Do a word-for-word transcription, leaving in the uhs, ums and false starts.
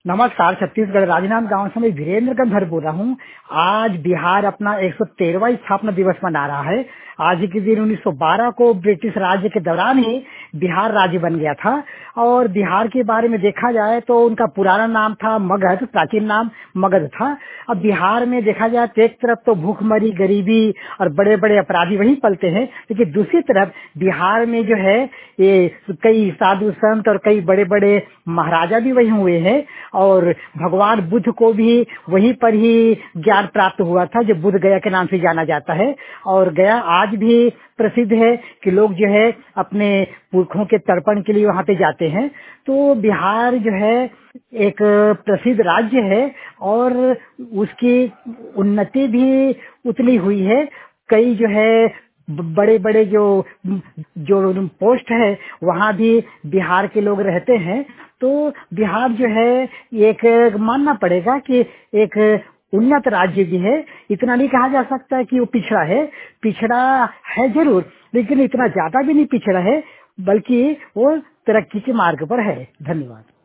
नमस्कार। छत्तीसगढ़ राजनांदगांव से मैं वीरेंद्र गंधर बोल रहा हूँ। आज बिहार अपना एक सौ तेरहवां स्थापना दिवस मना रहा है। आज ही के दिन उन्नीस सौ बारह को ब्रिटिश राज्य के दौरान ही बिहार राज्य बन गया था। और बिहार के बारे में देखा जाए तो उनका पुराना नाम था मगध, प्राचीन नाम मगध था। अब बिहार में देखा जाए तो एक तरफ तो भूखमरी, गरीबी और बड़े बड़े अपराधी वहीं पलते हैं, लेकिन दूसरी तरफ बिहार में जो है ये कई साधु संत और कई बड़े बड़े महाराजा भी वहीं हुए हैं। और भगवान बुद्ध को भी वहीं पर ही ज्ञान प्राप्त हुआ था, जो बुद्ध गया के नाम से जाना जाता है। और गया आज भी प्रसिद्ध है कि लोग जो है अपने पुरखों के तर्पण के लिए वहां पे जाते हैं। तो बिहार जो है एक प्रसिद्ध राज्य है और उसकी उन्नति भी उतनी हुई है। कई जो है बड़े बड़े जो जो पोस्ट है वहाँ भी बिहार के लोग रहते हैं। तो बिहार जो है एक मानना पड़ेगा कि एक उन्नत राज्य भी है। इतना नहीं कहा जा सकता कि वो पिछड़ा है, पिछड़ा है जरूर, लेकिन इतना ज्यादा भी नहीं पिछड़ा है, बल्कि वो तरक्की के मार्ग पर है। धन्यवाद।